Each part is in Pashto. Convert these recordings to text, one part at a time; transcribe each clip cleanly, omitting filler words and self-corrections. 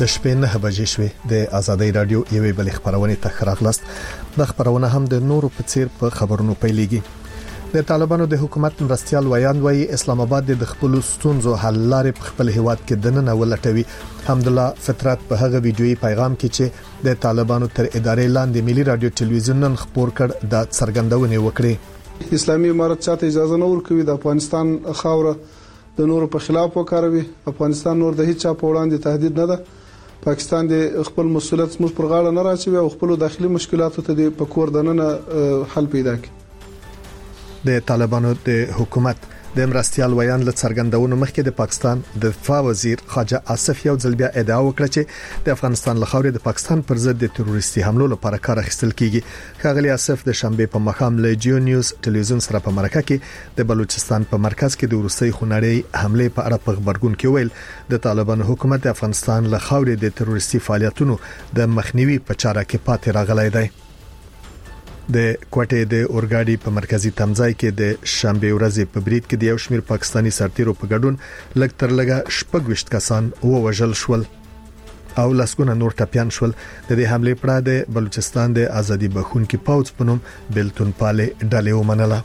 د شپې 9 بجې شوې د آزادۍ رادیو یوې بل خبرونه ته خراغلاست. د خبرونه هم د نورو په څیر په خبرونو پیلېږي. د طالبانو د حکومت مرستيال ویان وایي اسلام آباد د خپل ستونزو حل لارې په خپل هیواد کې دننه ولټوي. حمدالله فطرت په هغه ویډیويي پیغام کې چې د طالبانو تر ادارې لاندې ملي رادیو ټلویزیون نن خبر کړ د څرګندونې وکړي. اسلامي امارت چاته اجازه نه ورکوي د افغانستان خاوره د نورو په خلاف وکاروي. افغانستان نور د هیڅ چا په وړاندې تهدید نه ده. پاکستان د خپل مسولیت موږ پر غاړه نه راچوي او خپل داخلي مشکلاتو ته د پکور دننه حل پیدا کړي. د طالبانو د حکومت د مرستيال ویان له څرګندونو مخکې د پاکستان د دفاع وزیر خواجه آصف یو ځل بیا ادعا وکړه چې د افغانستان له خاورې د پاکستان پر ضد د تروریستي حملو لپاره کار اخیستل کیږي. ښاغلي آصف د شنبه په مخام له جیو نیوز ټلویزیون سره په مرکه کې د بلوچستان په مرکز کې د روسي خونړۍ حمله په اړه په خبرګون کې ویل د طالبانو حکومت د افغانستان له خاورې د تروریستي فعالیتونو د مخنیوي په چاره کې پاتې راغلی دی. د کوټې د اورګاډي په مرکزی تمځای کې د شنبه ورځې په بریټ کې د یو شمېر پاکستانی سرتیرو په ګډون لږ تر لږه 26 کسان ووژل شول او لسګونه نور ټپيان شول. د دې حمله پر د بلوچستان د ازادي بخونکي پاوڅ په نوم بلتون پاله ډلې ومنله.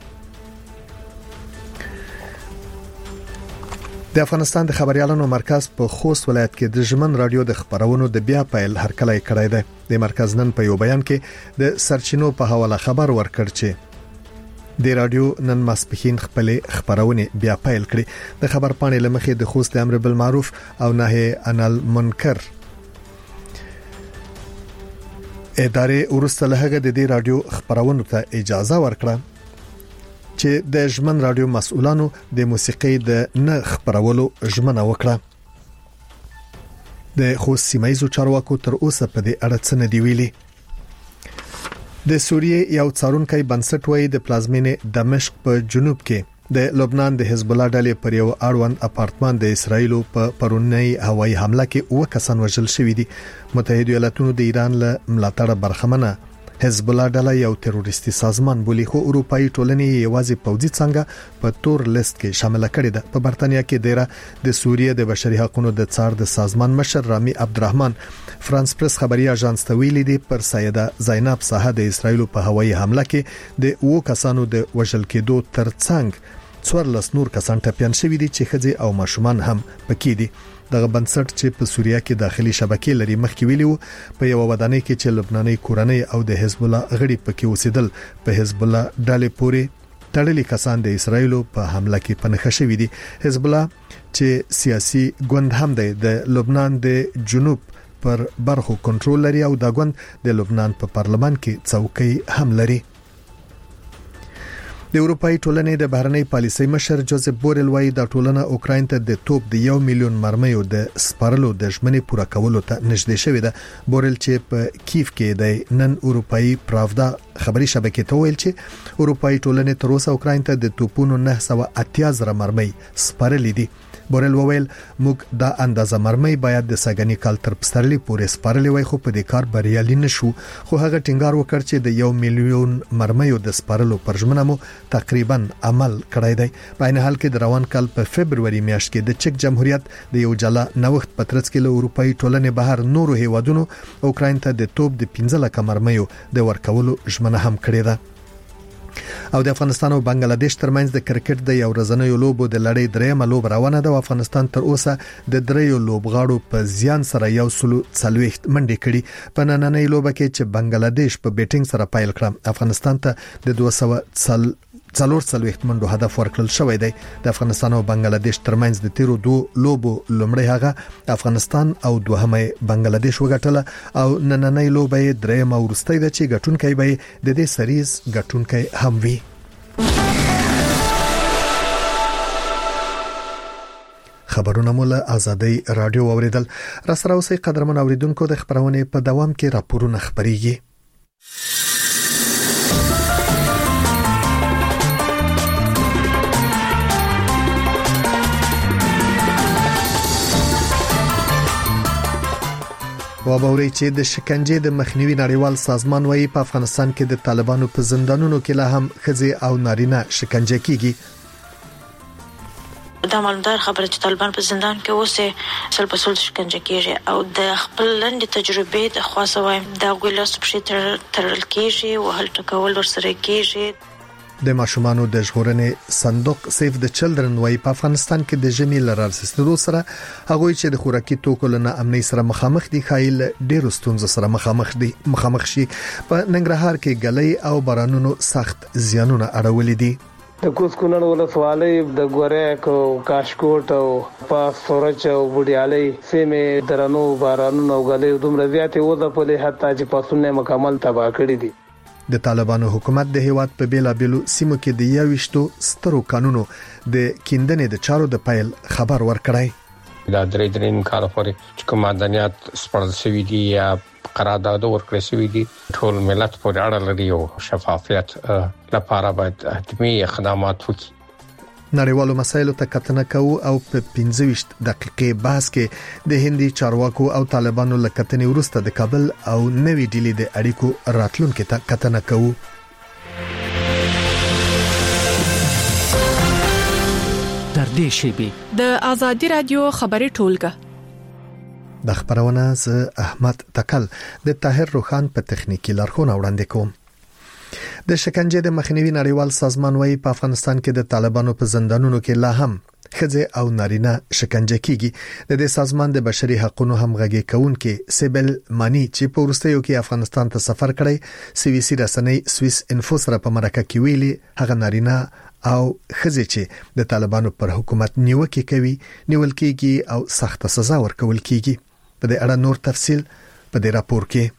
د افغانستان د خبريالانو مرکز په خوست ولایت کې د ژمن رادیو د خبرونو د بیا پیل هرکلی کړی دی. د مرکز نن په یو بیان کې د سرچینو په حواله خبر ورکړ چې د رادیو نن ماسپخین خپل خبرونه بیا پیل کړي. د خبر پاڼې لمخې د خوست امر بالمعروف او نهي عن المنکر ادارې ورسته له هغه د دې رادیو خبرونو ته اجازه ورکړه چې د ژمن رادیو مسؤلانو د موسیقي د نه خبرولو ژمنه وکړه. د خوست سیمایزو چارواکو تر اوسه په دې اړه څه نه دی ویلي. د سوریې یو څارونکي بنسټ وایي د پلازمینې دمشق په جنوب کې د لبنان د حزب الله ډلې پر یو اړوند اپارتمان د اسرایل په پرونی هوایي حمله کې 9 کسان وژل شوي دي. متحده ایالاتونو د ایران له ملاتړ برخمنه حزب الله ډله یو تروریستي سازمان بولی خو اروپאי ټولنې یوازې پوځي څنګه په تور لیست کې شامل کړي ده. په برتانیا کې دیره د سوریې د بشري حقوقو د څار د سازمان مشر رامي عبدالرحمن فرانس پریس خبري اژانس ته ویلي دي پر سیده زینب ساحه د اسرایل په هوایي حمله کې د 9 کسانو د وژل کېدو ترڅنګ 14 نور کسان ټپيان شوي دي چې ښځې او ماشومان هم پکې دي. دغه بنسټ چې په سوریه کې داخلي شبکې لري مخکې ویلو په یو ودانۍ کې چې لبناني کورنۍ او د حزب الله غړي پکې اوسېدل په حزب الله ډلې پورې تړلي کسان د اسرایل په حمله کې پنهخ شوي دي. حزب الله چې سیاسي ګوند هم دی د لبنان د جنوب پر برخو کنټرول لري او دا ګوند د لبنان په پارلمان کې څوکۍ هم لري. د اروپאי ټولنې د بهرنۍ پالیسۍ مشر جوزف بورل وايي د ټولنه اوکراین ته د توپ د 1 میلیون مرمیو د سپارلو د ژمنې پوره کولو ته نږدې شوې ده. بورل چې په کیف کې د نن اروپאי پراودا خبري شبکې ته ویل چې اروپאי ټولنې تر اوسه اوکراین ته د توپونو 980 مرمۍ سپارلې دي. بورل وویل موږ دا اندازه مرمۍ باید د سګنی کال تر پسترلی پورې سپارلې وای خو په دې کار بریالي نشو. خو هغه ټینګار وکړ چې د 1 میلیون مرمیو د سپارلو پر ژمنه مو تقریبا عمل کړی دی. په عین حال کې د روان کال په فبرवरी میاشت کې د چک جمهوریت د یو جلا نوښت پترڅ کې له اروپאי ټولنې بهر نورو هیوادونو اوکراین ته د توپ د 15 لک مرمیو د ورکولو ژمنه هم کړې ده. او د افغانستان او بنگلاديش ترمنځ د کرکټ د یو ورځنیو لوبو د لړۍ درېمه لوب روانه ده. افغانستان تر اوسه د دریو لوبغاړو په زیان سره 140 منډې کړي. په نننۍ لوبه کې چې بنگلاديش په بیټینګ سره پیل کړه افغانستان ته د 240 منډو هدف ورکړل شوی دی. د افغانستان او بنگلاديش ترمنځ د تیرو 2 لوبو لومړی هغه افغانستان او دوهمه بنگلاديش وګټله او نننۍ لوبه درېمه ورستۍ ده چې ګټونکي به د دې سریز ګټونکي هم وي. خبرونه مول آزادۍ رادیو اوریدل. را سره اوسئ قدرمن اوریدونکو د خبرونه په دوام کې راپورونه خبريږي. وابوري چې د شکنجې د مخنیوي نړیوال سازمان وايي په افغانستان کې د طالبانو په زندانونو کې لا هم ښځې او نارینه شکنجه کیږي. دا معلومدار خبره چې طالبان په زندان کې اوسه سلپسول شکنجه کیږي او د خپل لند تجربې د خاصه وایم دا ګولاس په ترل کیږي او هل ټکول ورسره کیږي. د ماشومانو د ژغورنې صندوق سیف د چلډرن وايي په افغانستان کې د ژمي لرار سیسترو سره هغه چې د خوراکي توکو لنه امنیت سره مخامخ دي خایل ډېر ستونزو سره مخامخ شي. په ننګرهار کې ګلې او بارانونو سخت زیانونه اړولې دي. د کوز کونړ ولسوالۍ د ګوریک او کاشکوټ او پاس فورچ او بوډیالۍ سیمه درنو بارانونو او ګلې دومره زیاتې وځه په لې حتی چې پاسونه مکمل تباہ کړې دي. د طالبانو حکومت د هیواد په بیلابیلو سیمو کې د یوشتو سترو قانونو د کیندنې د چارو د پایل خبر ورکړای. دا درې کال پورې چې کوم مدنیات سپارل شوی دي یا قرارداد ورکړل شوی دي ټول ملت پورې اړه لري او شفافیت لپاره باید حتمي اقدامات وکړي. نړیوالو مسایلو ته کتنه کوو او په 15 دقیقې بحث کې د هندي چارواکو او طالبانو لکتنې وروسته د کابل او نوې ډیلی د اړیکو راتلونکو ته کتنه کوو. در دې شیبه د ازادي رادیو خبري ټولګه د خبرونه ز احمد تکل د طاهر روخان په تخنیکی لارښوونه وړاندې کوم. د شکنجې د مخنیوي نړیوال سازمان وايي په افغانستان کې د طالبانو په زندانونو کې لا هم ښځې او نارینه شکنجه کیږي. د دې سازمان د بشري حقوقو همغږي کوونکې سیبل مانی چې په وروستیو کې افغانستان ته سفر کړی سویسي رسنۍ سویس انفو سره په مرکه کې ویلي هغه نارینه او ښځې چې د طالبانو پر حکومت نیوکه کوي نیول کیږي او سخت سزا ورکول کیږي. په دې اړه نور تفصيل په دې راپور کې.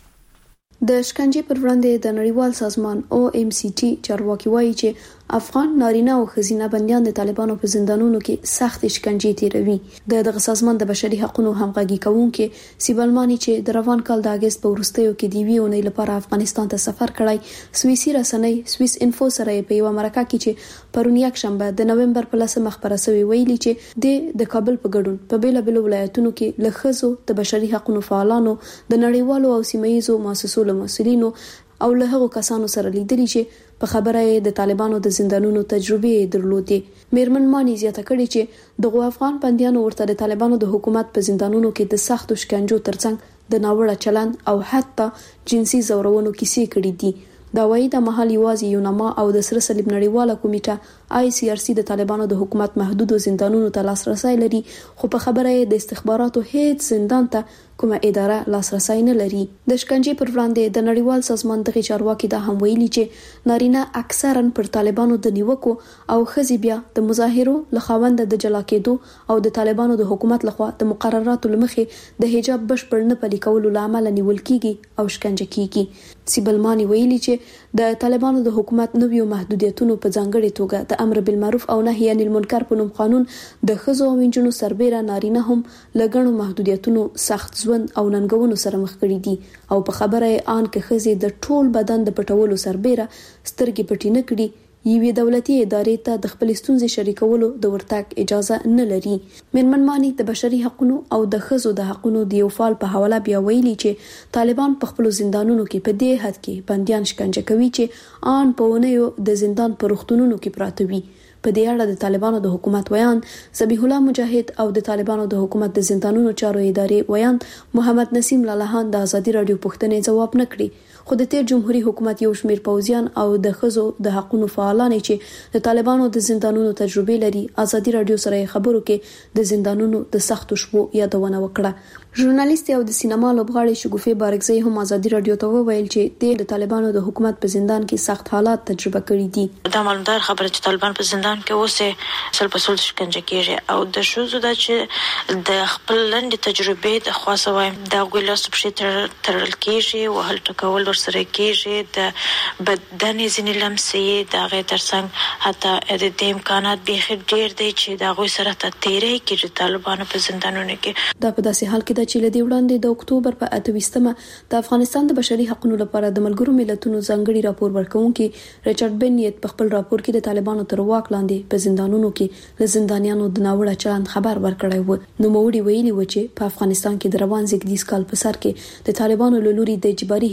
د شکنجې پر وړاندې د نړیوال سازمان OMCT چارواکي وایي چې افغان نارینه او ښځینه بندیان د طالبانو په زندانونو کې سخت شکنجې تیروي. دغه سازمان د بشري حقوقو همغږي کوونکې سیبلمانی چې د روان کال د اگست په وروستیو کې دی ویونی لپاره افغانستان ته سفر کړی سویسي رسنۍ سویس انفو سره په یو مرکه کې چې پرون یک شنبه د نومبر په 10 خبره شوی ویلي چې د کابل په ګډون په بیلابیلو ولایتونو کې لخصو د بشري حقوقو فعالانو د نړیوالو او سیمایي مؤسسو مسؤلینو او له هغو کسانو سره لیدلي چې په خبره د طالبانو د زندانونو تجربه درلودې. میرمن مانی زیاته کړې چې دغه افغان بندیانو ورته د طالبانو د حکومت په زندانونو کې د سخت شکنجو ترڅنګ د ناوړه چلند او حتی جنسي زورونو کیسې کړې دي. دا وایي د محل یوازې یونما او د سره صلیب نړیواله کمیټه ICRC د طالبانو د حکومت محدودو زندانونو ته لاسرسي لري خو په خبره د استخباراتو هیڅ زندان ته کومه اداره لاسرسي نه لري. د شکنجې پر وړاندې د نړیوال سازمان دغه چارواکي دا هم ویلي چې نارینه اکثرا پر طالبانو د نیوکو او خزي بیا د مظاهرو لخواند د جلا کېدو او د طالبانو د حکومت لخوا د مقرراتو لمخې د حجاب بشپړ نه پلي کولو لامل نیول کیږي او شکنجه کیږي. سیبلمانی ویلي چې د طالبانو د حکومت نویو محدودیتونو په ځانګړي توګه د امر بالمعروف او نهي عن المنکر په نوم قانون د خزو او انجونو سربېره نارینه هم لګڼو محدودیتونو سخت ژوند او ننګونو سره مخ کړي دي او په خبره آن کې خزې د ټول بدن د پټولو سربېره سترګې پټې نه کړي یوې دولتي ادارې ته د خپل ستونزې شریکولو د ورتګ اجازه نه لري. میرمن مانی د بشري حقوقو او د خزو د حقوقو د یو فعال په حواله بیا ویلي چې طالبان په خپل زندانونو کې په دې حد کې بنديان شکنجه کوي چې آن په ونیو د زندان په روغتونونو کې پراته وي. په دې اړه د طالبانو د حکومت ویان ذبیح الله مجاهد او د طالبانو د حکومت د زندانونو چارو ادارې ویان محمد نسیم لالهان د ازادي رادیو پوښتنې جواب نه کړی خو د تیر جمهوریت حکومت یو شمیر پوځیان او د خزو د حقوقو فعالان چې د طالبانو د زندانونو تجربه لري ازادي رادیو سره خبرو کې د زندانونو د سختو شپو یادونه وکړه. ژورنالیست او د سینما لوبغاړي شګوفه بارکزی هم ازادي رادیو ته وویل چې د طالبانو د حکومت په زندان کې سخت حالات تجربه کړي دي. دا معلومدار خبره چې طالبان په زندان کې اوسه سلپسول شکنجه کیږي او د شوزو د چې د خپل لند تجربه د خاصه وایم دا ګولاس په ترل کیږي او هل ټکول ورسره کیږي د بدن ځینې لمسي د غیر ترڅنګ حتی د دې امکانات به ډیر دی چې دا غوي سره ته تیرې کیږي طالبانو په زندانونو کې. دا په داسې حال کې چې لدی وړاندې د اکتوبر په 28مه د افغانستان د بشري حقوقو لپاره د ملګرو ملتونو ځانګړي راپور ورکونکي ریچارډ بنیت په خپل راپور کې د طالبانو تر واک لاندې په زندانونو کې له زندانیانو د ناوړه چلند خبر ورکړی و. نو موړي ویلي و چې په افغانستان کې د روان زیږدیز کال په سر کې د طالبانو له لوري د اجباري حجاب پر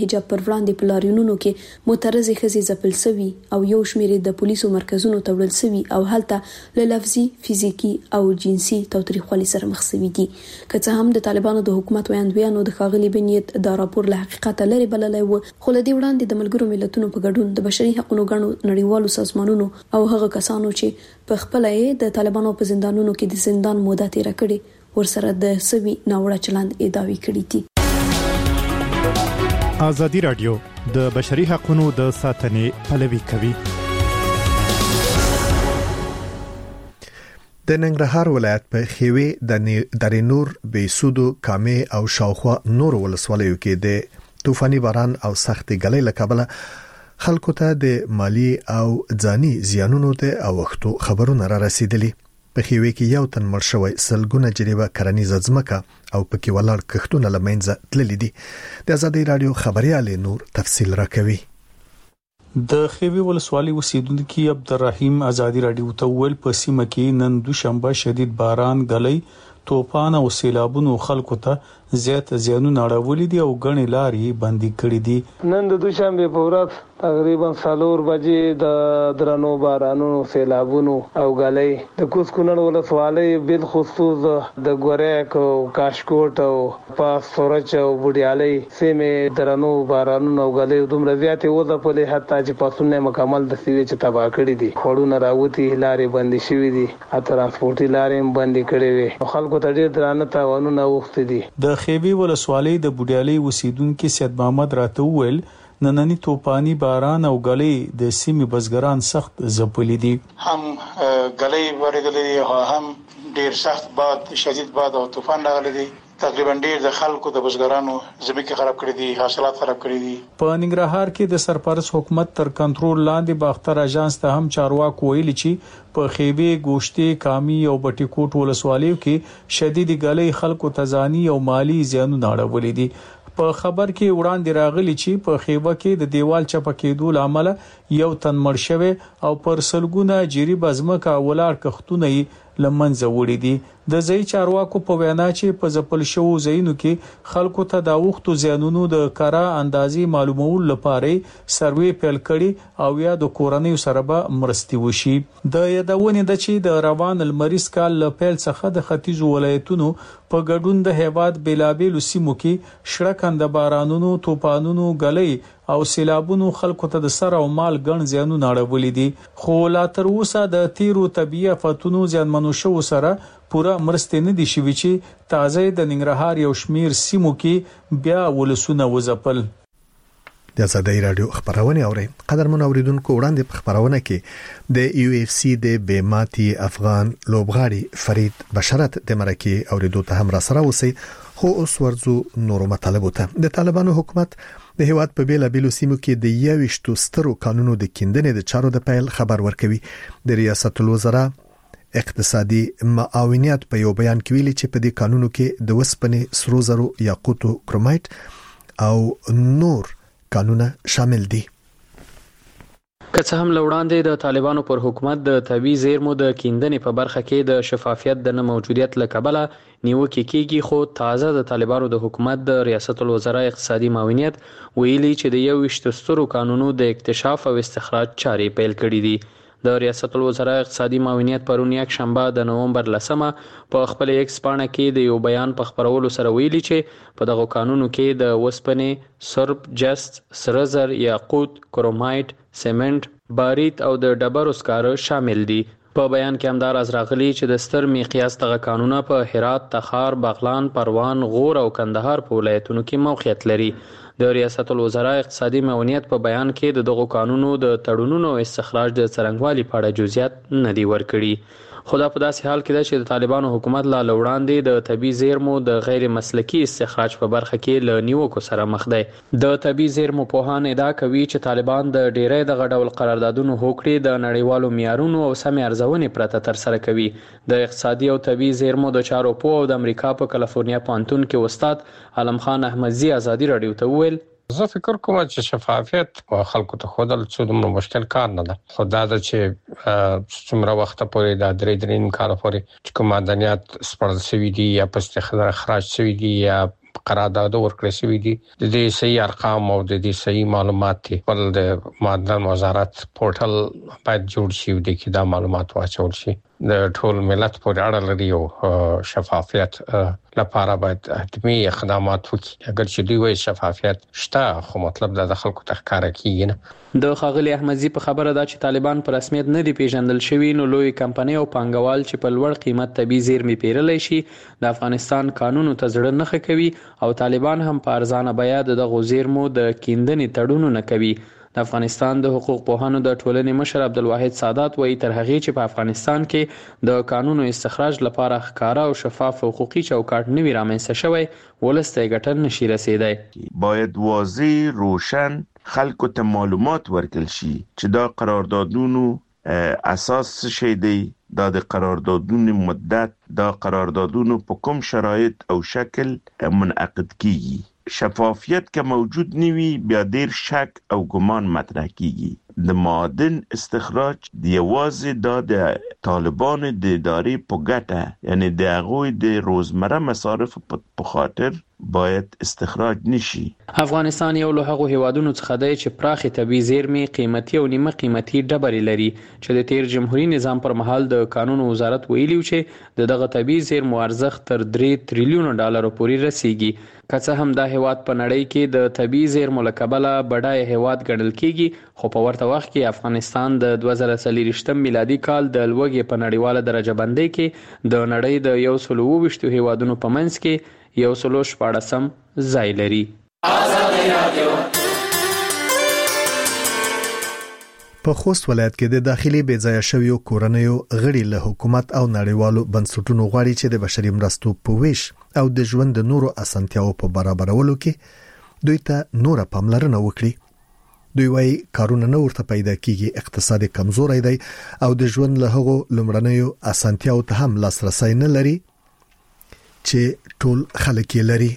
وړاندې په لاریونونو کې معترضې ښځې ځپل شوي او یو شمېر د پولیسو مرکزونو ته وړل شوي او هلته له لفظي فزیکی او جنسي تاوتریخوالي سره مخ شوي دي. که څه هم د طالبانو د حکومت ویاندویانو د ښاغلي بنیت دا راپور له حقیقت لري بللی و، خو له دې وړاندې د ملګرو ملتونو په ګډون د بشري حقوقو غړو نړیوالو سازمانونو او هغه کسانو چې په خپل د طالبانو په زندانونو کې د زندان موده تیر کړي ورسره د سوي ناوړه چلند ادعای کړي دي. ازادي رادیو د بشري حقوقو د ساتنې پلوي کوي. د ننګرهار ولایت په خیوي د درینور بیسودو کامې او شاوخوا نور ولسوالیو کې د طوفاني باران او سخت ګلې له کبله خلکو ته د مالی او ځاني زیانونو ته اوختو خبرونه را رسیدلي. په خیوي کې یو تن مړ شوی، سلګونه جریبه کرنیزه ځمکه او پکې ولاړ کښتونه لمنځه تللي دي. د آزادۍ رادیو خبريال نور تفصیل راکوي. د خیوي ولسوالۍ اوسیدونکو عبدالرحیم آزادۍ رادیو ته ویل په سیمه کې نن دوشنبه شدید باران، ګلې، طوفان او سیلابونو خلکو ته زیات زیانونه اړولې دي او غنې لارې بندي کړې دي. نن د دوشنبه په ورځ تقریبا 4 بجې د درنو بارانونو، سیلابونو او غلې د کوز کونړ ولسوالۍ بل خصوص د ګوریک او کاشکوټ او پاس سورچ او بوډیالۍ سیمه درنو بارانونو او غلې دومره زیاتې وځپلې حتی چې پاسونه مکمل د سیوی چې تباہ کړې دي. خړونه راوتی، لارې بندي شوې دي، ترانسپورتي لارې هم بندي کړې وي. خلکو ته ډېر درانه تاوانونه اوښتي دي. د خیوي ولسوالۍ د بوډیالۍ اوسیدونکو سید محمد راته ویل نننی طوفاني باران او غلې د سیمې بزګران سخت ځپلي دي. هم غلې ورغلي او هم ډیر سخت باد، شدید باد او طوفان راغلي دي. تقریبا ډیر د خلکو د بزګرانو ځمکې خراب کړې دي، حاصلات خراب کړې دي. په ننګرهار کې د سرپرست حکومت تر کنټرول لاندې باختر اژانس ته هم چارواکو ویلي چې په خیوي، ګوشتي، کامي او بټي کوټ ولسوالیو کې شدید غلې خلکو ته ځاني او مالی زیانونه اړولې دي. په خبر کې وړاندې راغلي چې په خیوه کې د دیوال چپه کېدو لامل یو تن مړ شوی او پر سلګونه جریبه ځمکه ولاړ کښتونه لمنځه وړي دي. د ځای چارواکو په وینا چې په ځپل شوو ځایونو کې خلکو ته د اوختو زیانونو د کارا اندازې معلومول لپاره سروې پیل کړي او یا د کورنۍ سره به مرستي وشي. د یادونه ده چې د روان المریض کال له پیل څخه د ختیځ ولایتونو په ګډون د هیواد بیلابېلو سیمو کې شړکند بارانونو، طوفانونو، غلې او سیلابونو خلکو ته د سر او مال ګڼ زیانونه اړولې دي. خو لا تر اوسه د تیرو طبيعي آفتونو زیانمنو شو سره پورا مرستې نه دي شوي چې تازه د ننګرهار یو شمیر سیمو کې بیا ولسونه وځپل. د آزادۍ رادیو خبرونه اوري. قدرمن اوریدونکو، وړاندې په خبرونه کې د UFC د بیماتي افغان لوبغاړي فرید بشارت د مرکه اوریدو ته هم را سره وسی. خو اوس ورځو نورو مطالبو ته. د طالبانو حکومت د هیواد په بیلابېلو سیمو کې د 21 سترو قانونو د کیندنې د چارو د پیل خبر ورکوي. د ریاست الوزرا اقتصادي معاونیت په یو بیان کې ویلي چې په دې قانونو کې د وسپنې، سرو زرو، یاقوتو، کرومایټ او نور قانونه شامل دي. که څه هم لوړاندې د طالبانو پر حکومت د طبي زیرمو د کیندنې په برخه کې د شفافیت د نه موجودیت له کبله نیوکې کیږي، خو تازه د طالبانو د حکومت د ریاست الوزرا اقتصادي معاونیت ویلي چې د 21 سترو قانونو د اکتشاف او استخراج چارې پیل کړې دي. د ریاست الوزرا اقتصادي معاونیت پرون یک شنبه د نومبر 10 په خپل ایکس پاڼه کې د یو بیان په خبرولو سره ویلي چې په دغه قانونو کې د وسپنې، سرب، جست، سره زر، یاقوت، کرومایټ، سیمنټ، باریت او د ډبرو سکاره شامل دي. په بیان کې هم دا راز راغلی چې د ستر میقیاس دغه قانونه په هرات، تخار، بغلان، پروان، غور او کندهار په ولایتونو کې موقعیت لري. د ریاست الوزرا اقتصادي معاونیت په بیان کې دغه قانونو د تړونونو استخراج د څرنګوالي په اړه جزئیات نه دي ورکړي. خدا په داسې حال کې ده چې د طالبانو حکومت لا وړاندې د طبي زیرمو د غیر مسلکي استخراج په برخه کې له نیوکو سره مخ دی. د طبي زیرمو پوهان ادعا کوي چې طالبان د ډیری دغه ډول قراردادونو هوکړې د نړیوالو معیارونو او سمې ارزونې پرته ترسره کوي. د اقتصادي او طبي زیرمو د چارو پوه او د امریکا په کالیفورنیا پوهنتون کې استاد علم خان احمدزي آزادي رادیو ته وویل زه فکر کوم چې شفافیت خلکو ته خودل څه دومره مشکل کار نه ده. خو دا د چې څومره وخت پورې دا درې کال پورې چې کوم معدنیات سپړل شوي دي یا په استخراج شوي دي یا قرارداد ورکړل شوی دي. د دې صحیح ارقام او د دې صحیح معلومات ول د معدن وزارت پورټل باید جوړ شي د کې دا معلومات واچول شي. د ټول ملت پورې اړه لري او شفافیت لپاره باید حتمي اقدامات وکړي. اگر چې دوی وایي شفافیت شته خو مطلب دا د خلکو ته ښکاره کیږي نه. د خاغلی احمدزي په خبره ده چې طالبان په رسمیت نه دي پیژندل شوي، نو لوی کمپنۍ او پانګوال چې په لوړ قیمت طبي زیرمې پیرلی شي د افغانستان قانونو ته زړه نه کوي او طالبان هم په ارزانه بیه دغه زیرمو د کیندنې تړون نه کوي. د افغانستان د حقوق پوهانو د ټولنې مشر عبدالواحد سادات وایي تر هغې چې په افغانستان کې د قانونو استخراج لپاره ښکاره او شفاف حقوقي چوکاټ نه وي رامنځته شوی، ولس ته ګټه نشي رسیدای. باید واضح روشن خلکو ته معلومات ورکړل شي چې دا قراردادونو اساس شي دی، دا د قراردادونو مدت، دا قراردادونو په کوم شرایط او شکل منعقد کیږي. شفافیت که موجود نیوی بیا دیر شک او ګمان مطرح کیږي. د معادن استخراج د یوازې د طالبان د ادارې په ګټه، یعنی د هغوی د روزمره مصارف په خاطر باید استخراج نشي. افغانستان یو له هغو هیوادونو څخه دی چې پراخې طبي زیرمې قیمتي او نیمه قیمتي ډبرې لري چې د تیر جمهوریت نظام پر مهال د قانون وزارت ویلیو چې دغه طبي زیرمو ارزښت تر 3 تریلیون ډالرو پورې رسیږي. که څه هم دا هیواد په نړۍ کې د طبي زیرمو له کبله بډای هیواد ګڼل کیږي، خو په ورته وخت کې افغانستان د 2023 میلادي کال د لوږې په نړیواله درجه بندۍ کې د نړۍ د 122 هیوادونو په منځ کې 114 ځای لري. په خوست ولایت کې د داخلي بې ځایه شویو کورنیو غړي له حکومت او نړیوالو بنسټونو غواړي چې د بشري مرستو په ویش او د ژوند د نورو اسانتیاو په برابرولو کې دوی ته نور پاملرنه وکړي. دوی وايي کارونه نه ورته پیدا کیږي، اقتصادي کمزوري دی او د ژوند له هغو لمړنیو اسانتیاو ته هم لاسرسي نه لري چې ټول خلک یې لري.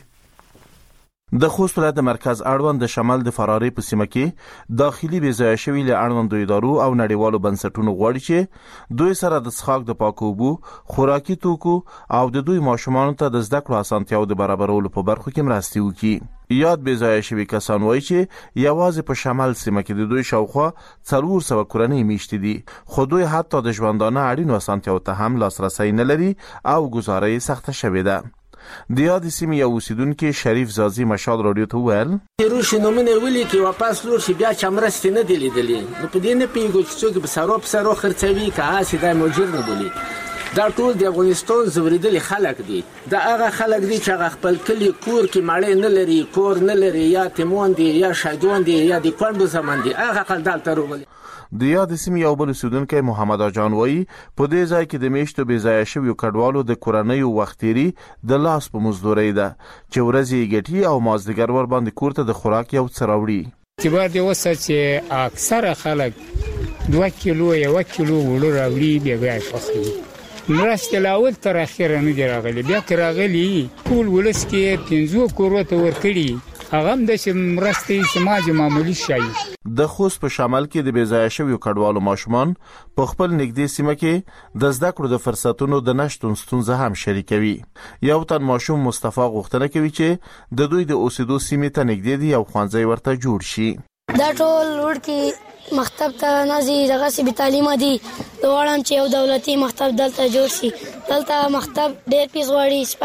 د خوست ولایت د مرکز اړوند د شمال د فراری په سیمه کې داخلي بې ځایه شوي له اړوندو ادارو او نړیوالو بنسټونو غواړي چې دوی سره د څښاک د پاکو اوبو، خوراکي توکو او د دوی ماشومانو ته د زده کړو اسانتیاو د برابرولو په برخو کې مرستې وکړي. یاد بې ځایه شوي کسان وایي چې یوازې په شمال سیمه کې د دوی شاوخوا 400 کورنۍ میشتې دي، خو دوی حتی د ژوندانه اړینو اسانتیاو ته هم لاسرسي نه لري او گزاره یې سخته شوې ده. د یاد سیمې یو اوسیدونکو شریف زازي مشال رادیو ته ویل روشي نومونه ولي کې واپس لور شي بیا چې مرستې نه دی لیدلې، نو په دې نه پیګو چې څوک به سارو خرڅوي که هسې دا موجر نه بولي. دا ټول د افغانستان زوریدلي خلک دي، دا هغه خلک دي چې هغه خپل کلی کور کې مړې نه لري، کور نه لري، یا تیمون دي یا شهیدون دي یا د کونډو زمن دي، هغه خلک دلته راغلي. د یاد سیمې یو بل اوسیدونکی محمد اجان وایي په دې ځای کې د میشتو بې ځایه شویو کډوالو د کورنیو وختیري د لاس په مزدورۍ ده چې ورځې یې ګټي او مازدیګر ور باندې کور ته د خوراک یو څه راوړي. اعتبار دی اوسه چې اکثره خلک 2 کیلو 1 کیلو وړو راوړي بیا پخوي. مرستې لا اول تر اخره نه دی راغلي، بیا که راغلي ټول ولس کې 15 کورو ته ورکړي، هغه هم د مرستې سماج معمولی شي. د خوست په شمال کې د بې ځایه شویو کډوالو ماشومان په خپل نږدې سیمه کې د زده کړو د فرصتونو د نشټون ستونزه هم شریکوي. یو تن ماشوم مصطفی غوښتنه کوي چې د دوی د اوسېدو سیمې ته نږدې دی او ښوونځی ورته جوړ شي. دا ټول ورکی مکتب ته نازي دغه سي به تعلیم دي، دوړم چې یو دولتي مکتب دلته جوړ شي. دلته مکتب ډېر پیس وړي،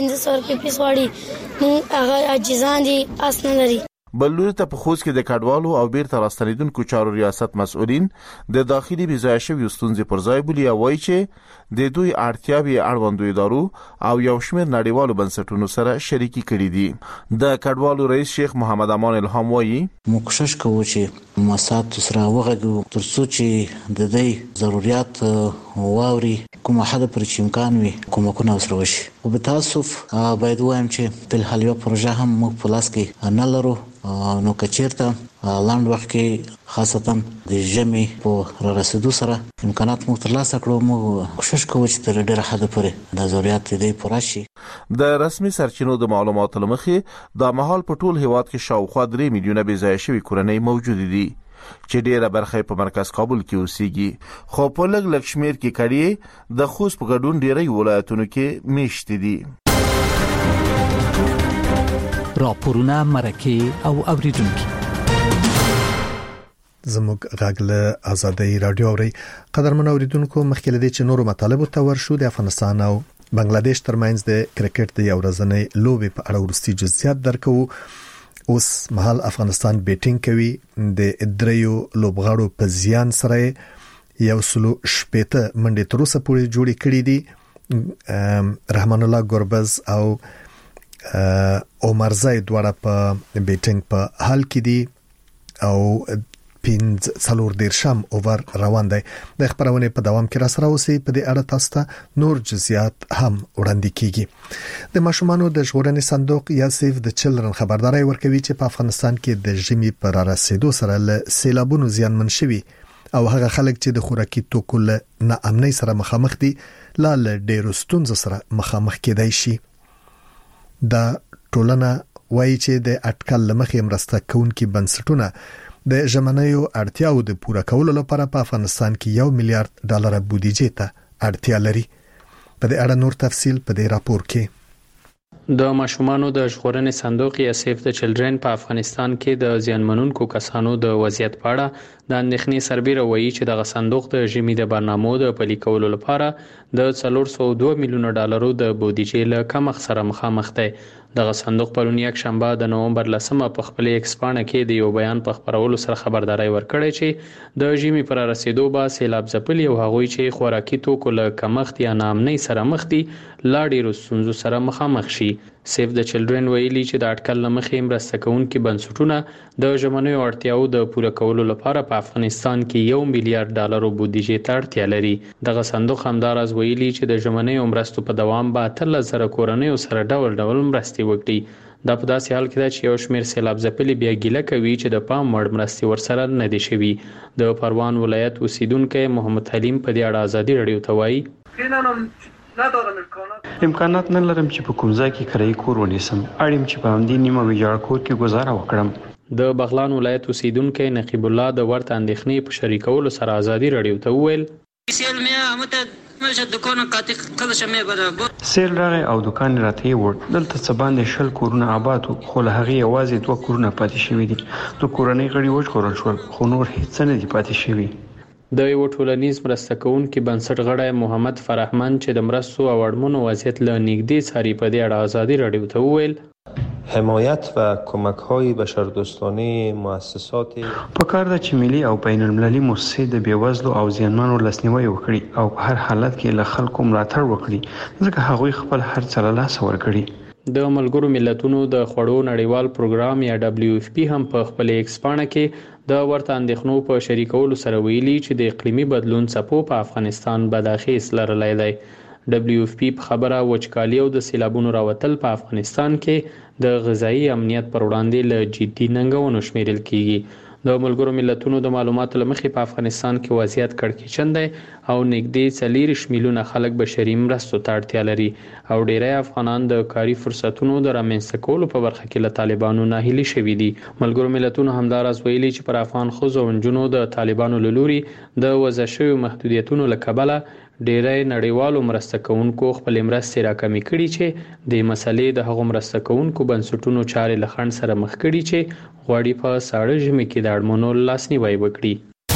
550 پیس وړي، نو هغه عجزان دي اس نه لري. بلور ته په خوست کې د کډوالو او بیرته راستنیدونکو چارو ریاست مسؤلین د داخلي بې ځایه شویو ستونزې پر ځای بولي او وایي چې د دوی اړتیاوې اړوندو ادارو او یو شمېر نړیوالو بنسټونو سره شریکي کړي دي. د کډوالو رئیس شیخ محمد امان الهام وایي موږ کوشش کوو چې مسات سره وغږو ترڅو چې د دې ضرورت واوري کوم حد پر چې امکان وي کومکونه وسره وشي. او په تاسف باید وایم چې په حال یو پروژه هم موږ په لاس کې نه لرو، نو کچیرته لاند وخت کې خاصتا د ژمي په رسیدو سره امکانات موږ ترلاسه کړو، موږ کوشش کوو چې تر ډیره حد پورې د ضرورت دې پوره شي. د رسمي سرچینو د معلوماتو لمخې د مهال په ټول هیواد کې شاوخوا 3 میلیونه بې ځایه شوي کورنۍ موجود دي چې ډیره برخه په مرکز کابل کې اوسېږي، خو په لږ شمیر کې کړي د خوست په ګډون ډیری ولایتونو کې میشت دي. راپورونه مرکه او اوریدونکو زموږ غاګله آزادۍ رادیو اوري قدرمن اوریدونکو مخکې لدی چې نورو مطالب ته ورشو د افغانستان او بنگلاديش ترمنځ د کرکټ د یو ورځنۍ لوبې په اړه ورستي جزئیات درکو. اوس مهال افغانستان بیټینګ کوي د دریو لوبغاړو په زیان سره یو سلو شپېته منډې تر اوسه پورې جوړې کړې دي. رحمان الله ګوربز او عمر زید دواړه په بیټینګ په حال کې دي او څلور دیرشم اوور روان دی. د خبرونه په دوام کې را سره اوسې په دې اړه تاسو ته نور جزئیات هم وړاندې کیږي. د ماشومانو د ژغورنې صندوق یا سیف د چلډرن خبرداري ورکوي چې په افغانستان کې د ژمي پر رسیدو سره له سیلابونو زیانمن شوي او هغه خلک چې د خوراکي توکو له ناامنۍ سره مخامخ دي لا له ډېرو ستونزو سره مخامخ کېدای شي. دا ټولنه وایي چې د اټکل لمخې مرسته کوونکي بنسټونه د ژمنیو اړتیاو د پوره کولو لپاره په افغانستان کې $1 میلیارډ بودیجې ته اړتیا لري. په دې اړه نور تفصیل په دې راپور کې. د ماشومانو د ژغورنې صندوق یا سیف د چلډرن په افغانستان کې د زیانمنونکو کسانو د وضعیت په اړه د اندېښنې سربېره وایي چې دغه صندوق د ژمي د برنامو د پلي کولو لپاره د $402 میلیون د بودیجې له کمښت سره مخامخ دی. دغه صندوق پرون یک شنبه د نومبر 10 په خپل ایکس پاڼه کې د یو بیان په خبرولو سره خبرداري ورکړې چې د ژمي پر رسیدو به سیلاب ځپلي او هغوی چې خوراکي توکو له کمښت یا ناامنۍ سره مخ دي لا ډېرو ستونزو سره مخامخ شي. سیف د چلډرن ویلي چې د اټکل لمخې مرسته کوونکي بنسټونه د ژمنیو اړتیاو د پوره کولو لپاره په افغانستان کې $1 میلیارډ بودیجې ته اړتیا لري. دغه صندوق همداراز ویلي چې د ژمنیو مرستو په دوام به 13,000 کورنیو سره ډول ډول مرستې وکړي. دا په داسې حال کې ده چې یو شمېر سیلاب ځپلي بیا ګیله کوي چې د پام وړ مرستې ورسره نه دي شوي. د پروان ولایت اوسیدونکی محمد حلیم په دې اړه آزادي رادیو ته وایي امکانات نه لرم چې په کوم ځای کې کرایي کور ونیسم. اړیم چې په همدې نیمه ویجاړ کور کې گزاره وکړم. د بغلان ولایت اوسیدونکی نقیب الله د ورته اندېښنې په شریکولو سره آزادي رادیو ته وویل سیل راغی او دکان راته وړ. دلته څه باندې 20 کورونه آباد وو خو له هغې یوازې 2 کورونه پاتې شوي دي. د کورنۍ غړي وژغورل شول خو نور هیڅ نه دي پاتې شوي. د یو ټولنیز مرسته کوونکي بنسټ غړی محمد فرحمن چې د مرستو او اړمنو وضعیت له نږدې څاري په دې اړه آزادي رادیو ته وویل حمایت و کمک‌های بشردوستانه مؤسسات په کار ده چې ملي او بین المللي مؤسسې د بیوزلو او زیانمنو لاسنیوي وکړي او په هر حالت کې له خلکو ملاتړ وکړي ځکه هغوی خپل هر څه له لاسه ورکړي. د ملګرو ملتونو د خوړو نړیوال پروګرام یا WFP هم په خپل ایکس پاڼه کې د ورته اندېښنو په شریکولو سره ویلي چې د اقلیمي بدلون څپو په افغانستان بداخیس لرلی دی. WFP په خبره وچکالي او د سیلابونو راوتل په افغانستان کې د غذایی امنیت پر وړاندې له جدي ننګونو شمیرل کیږي. د ملګرو ملتونو د معلوماتو لمخې په افغانستان کې وضعیت کړکېچن دی او نږدې 40 میلیونه خلک بشري مرستو ته اړتیا لري او ډیری افغانان د کاري فرصتونو د رامنځته کولو په برخه کې له طالبانو ناهیلي شوي دي. ملګرو ملتونو همداراز ویلي چې پر افغان ښځو او نجونو د طالبانو له لوري د وضع شویو محدودیتونو له کبله ډیری نړیوالو مرسته کوونکو خپل مرستې راکمې کړي چې د مسلې د هغو مرسته کوونکو بنسټونو چارې له خنډ سره مخ کړي چې غواړي په ساړه ژمي کې د اړمنو لاسنیوی وکړي.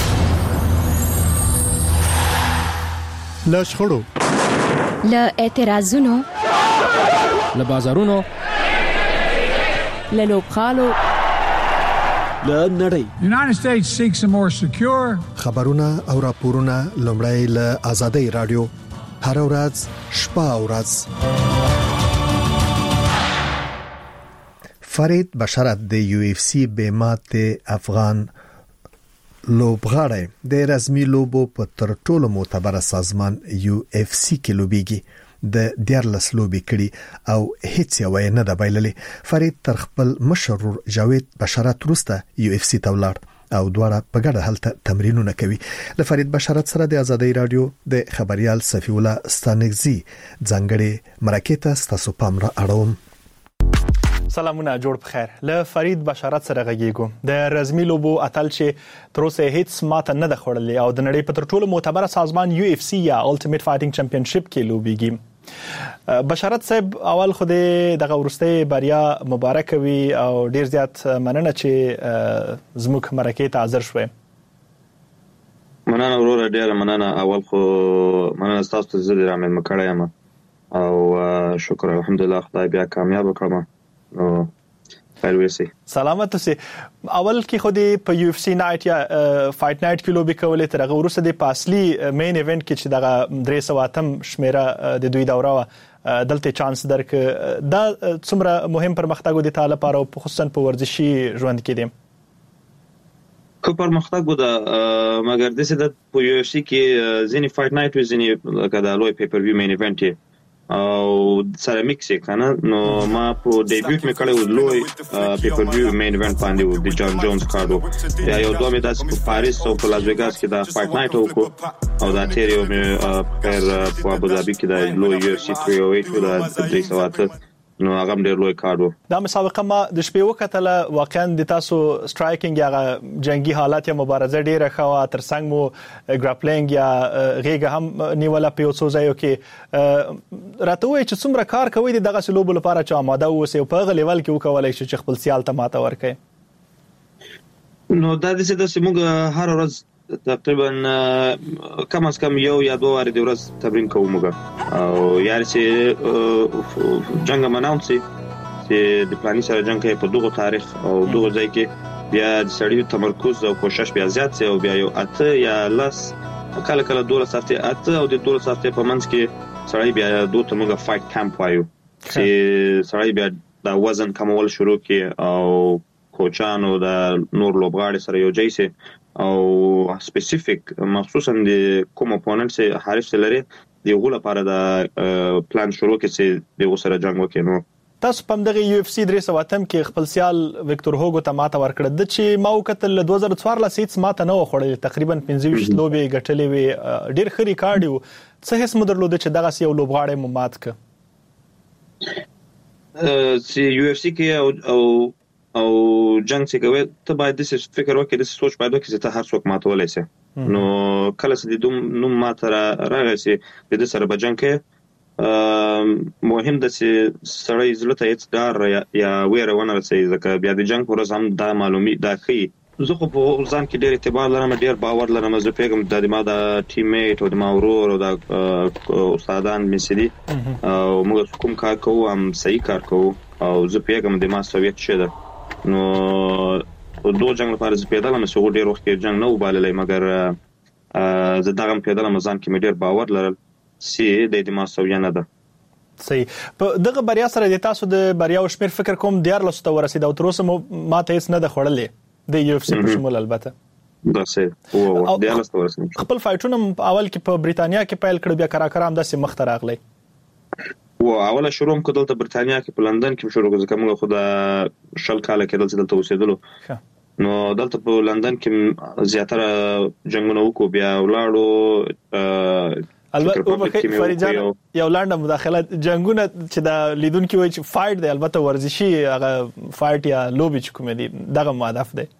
له شخړو، له اعتراضونو، له بازارونو، له لوبغالو، له نړۍ. United States seeks a more secure. خبرونه او راپورونه لومړی له آزادۍ رادیو هر ورځ شپه او ورځ. فرید بشارت د UFC بیمات افغان لوبغاړی د رسمي لوبو په تر ټولو معتبر سازمان UFC کې لوبيږي. د 14 لوبي کړي او هیڅ یو نه د بایللې. فرید تر خپل مشهور جاوید بشارت وروسته UFC ته ولاړ او دواړه په ګډه هلته تمرینونه کوي. له فرید بشارت سره د آزادۍ رادیو د خبريال صفی الله ستانګزي ځنګړې مرکه ته ستاسو پام را اړوم. سلامونه جوړ بخیر. له فرید بشارت سره غږیږو. د رسمي لوبو اتل چې تر اوسه هیڅ ماته نه د خوړلې او د نړۍ په تر ټولو معتبر سازمان UFC یا الټیمیټ فایټینګ چمپionship کې لوبيږي. بشارت صاحب اول خو دغه ورسته بریا مبارک وي او ډیر زیات مننه چې زموږ مرکه ته حاضر شوي. مننه وروره، ډیر مننه. اول خو مننه تاسو ته زه رامل مکړه یم او شکر الحمدلله خدای بیا کامیاب کړم. نو خیر وسی سلامت اوسئ. اول کې خو د په یو اف سی نایټ یا فایټ نایټ کې لوبي کولې تر هغه وروسته د پاسلی مین ایونت کې چې دغه 308 شمیره د دوی دوره دلته چانس درک دا څومره مهم پرمختګ د تعالی لپاره او خصوصا په ورزشي ژوند کې دي؟ خو پرمختګ د مګر د څه د په یو اف سی کې ځینی فایټ نایټ و ځینی لکه د لوی پیپر ویو مین ایونت او سره میکس کنه. نو ما په ډیبیوټ مې کړو لوی پیپر ویو مین ایونت باندې د جان جونز کارډو یا یو دوه مې داس په پاریس او په لاس ویګاس کې دا فایټ نایټ وکړو او دا تیریو مې پر په ابوظبي کې د لوی یو اف سی 308 د 308 نو هغه ډېر لوی کارو. دا مسابقه ما د شپې وکټله، واقعا د تاسو سټرایکینګ یا جنگي حالات یا مبارزه ډیره خوا ترڅنګ مو ګراپلینګ یا غیګه هم نیوله په اوسو ځایو کې راته وای چې څومره کار کوي دغه سلوب لپاره چې آماده اوسئ په غو لیول کې وکولای شي چې خپل سیال ته ماته ورکړي. نو دا د څه د سیموږ هر ورځ تقریبا کم از کم یو یا دوه واره د ورځ تمرین کوم او یاري چې جنگ مناونسي چې د پلاني سره جنگ کوي په دغه تاریخ او دغه ځای کې بیا د سړیو تمرکز او کوشش بیا زیات سي او بیا یو اته یا لس کله کله 12 هفته اته او د 12 هفته په منځ کې سړی بیا دوه تمغه فایټ کیمپ وایو چې سړی بیا د وزن کمول شروع کې او کوچانو د نور لوبغاړي سره یو ځای سي او سپیسیفیک مخصوصا د کوم اپوننټ سي حریف لري دی غو لپاره د پلان شروع کې سي د سره جنگ وکړي. نو تاسو په دغه یو اف سی 308 کې خپل سیال وکټور هوګو ته ماته ورکړه د چې ما وکتل 2014 سیټس ماته نه وخوړل، تقریبا 15 لوبي غټلې وي، ډیر خري کارډیو څه هیڅ مدرلود چې دغه یو لوبغاړی مو مات ک سی یو اف سی کې او جنگ څخه کوي ته باید د فکر وکړې د سوچ باید وکړې چې ته هر څوک ماتولای شي. نو کله چې د نو ماته راغی د سره بجنګ کې مهم د سړی زلته هیڅ دار یا ویره ونه رسي ځکه بیا د جنگ پر هم دا معلومي دا خي زه خو په ځان کې ډېر اعتبار لرم، ډېر باور لرم، زه پیغام د ما د ټیم میټ او د ما ورور او د استادان مسلي او موږ کوم کار کوو هم صحیح کار کوو او زه پیغام د ما سویت شه ده. نو دوه جنگ لپاره زه پیدا لم سو ډېر وخت جنگ نه وباللې مګر زه دغه پیدا لم ځان کې ډېر باور لرل سي د دې ما سویا نه ده. صحیح. په دغه بریا سره د تاسو د بریا او شمیر فکر کوم ډیر لسته ورسید او تر اوسه ماته هیڅ نه د خړلې د یو اف سی په شمول البته دا سه او ډیر لسته ورسید. خپل فایټونه اول کې په بریتانیا کې پیل کړ، بیا کراکرام داسې مخ ته راغلی و اوله شروع کوم دلته برتانیا کې په لندن کې شروع کوم کومه خو د شل کال کې دلته اوسېدلو. نو دلته په لندن کې زیاتره جنگونه وکړو، بیا ولاړو البته فریجان یو لاندې مداخله جنگونه چې د لیدونکو وایي چې فایټ دی، البته ورزشي هغه فایټ یا لوبي چې کوم دي دغه هدف دی.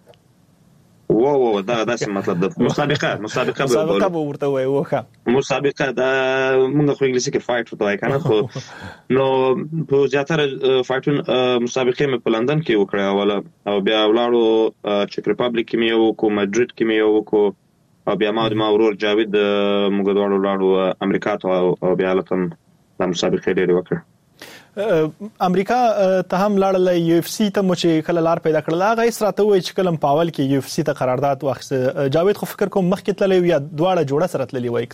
وو دا داسې مطلب د مسابقه به ورته وایي وخه مسابقه دا موږ خو انګلیسي کې فایټ وته کنه خو نو په زیاتره فایټون مسابقه مې په لندن کې وکړه اوله او بیا ولاړو چک ریپابلیک کې مې وکړو، مدرید کې مې وکړو او بیا ما ورور جاوید موږ دواړو لاړو امریکا ته او بیا لتم د مسابقه ډېر وکړه. امریکا ته هم لاړل، یو اف سی ته مو چې کله لار پیدا کړل هغه سراته وای چې کلم پاول کې یو اف سی ته قرارداد واخیسته. جاوید خو فکر کوم مخکې تللی یا دواړه جوړه سره تللی وای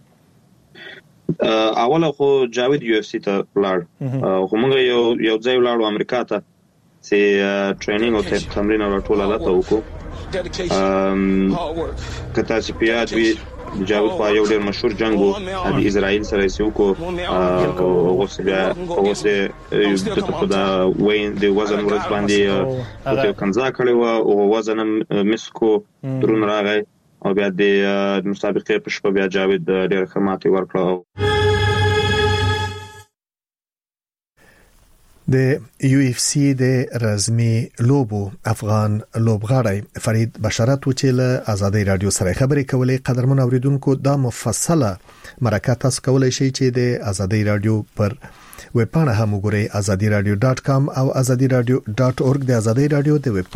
څنګه؟ اوله خو جاوید یو اف سی ته لاړ خو موږ یو ځای لاړو امریکا ته چې ټریننګ او تمرین او ټول حالات وکړو. کته چې پیاد وی جاوید خو یو ډېر مشهور جنگ وو د اسرائیل سره سیوکو او اوسه په دا وین د وزن ورځ باندې په کنزا کړو او وزن مسکو درون راغی او بیا د مسابقې په شپه بیا جاوید ډېر خدمات ورکړو. د یو اف سی د رسمي لوبو افغان لوبغاړی فرید بشارت چې له ازادي رادیو سره خبرې کولې. قدرمن اوریدونکو دا مفصله مرکه تاسو کولای شئ چې د ازادي رادیو پر ویب پاڼه هم وګورئ azadiradio.com او azadiradio.org د ازادي رادیو د ویب